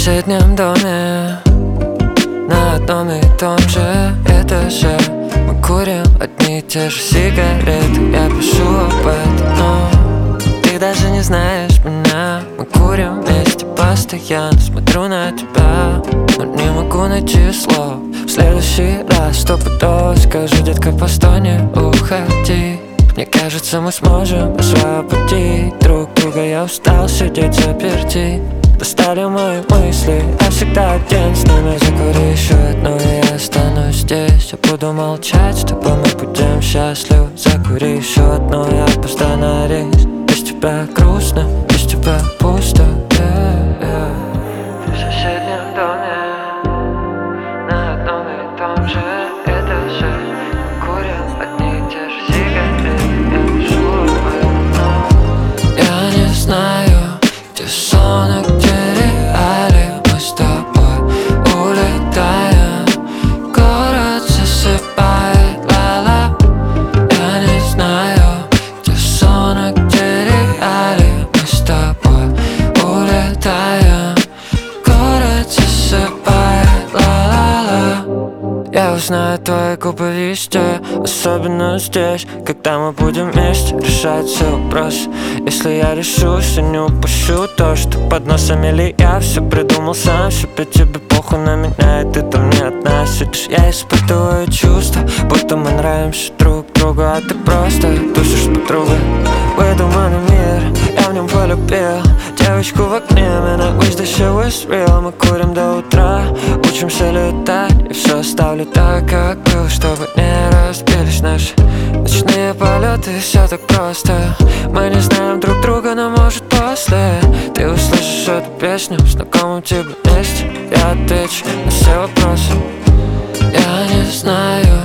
соседнем доме, на одном и том же этаже. Мы курим одни и те же сигареты. Я пишу об этом, но ты даже не знаешь меня. Мы курим вместе постоянно. Смотрю на тебя, но не могу найти слов. В следующий раз стопудово скажу: детка, постой, не уходи. Мне кажется, мы сможем освободить друг друга. Я устал сидеть заперти. Достали мои мысли, я всегда один с ними. Закури еще одну, и я останусь здесь. Я буду молчать, с тобой мы будем счастливы. Закури еще одну, я опоздаю на рейс. Без тебя грустно, без тебя пусто, В соседнем доме, на одном и том же этаже. Курим одни и те же сигареты. Я пишу об этом, но я не знаю, где сон, а где реалии. Мы с тобой улетаем, город засыпает, ла-ла. Я не знаю, где сон, а где реалии. Мы с тобой улетаем, город засыпает, ла-ла-ла. Я узнаю твои губы везде, особенно здесь, когда мы будем вместе решать все вопросы. Если я решусь, я не упущу то, что под носом. Или я все придумал сам себе. Тебе похуй на меня, и ты там не одна сидишь. Я испытываю чувства, будто мы нравимся друг другу, а ты просто тусишь с подругой. Выдуманный мир, я в нем полюбил девочку в окне, man, I wish this shit was real. Мы курим до утра, учимся летать, и все оставлю так, как было, чтобы не разбились наши ночные полеты. Все так просто, мы не знаем друг друга, но может после ты услышишь эту песню в знакомом тебе месте. Я отвечу на все вопросы. Я не знаю,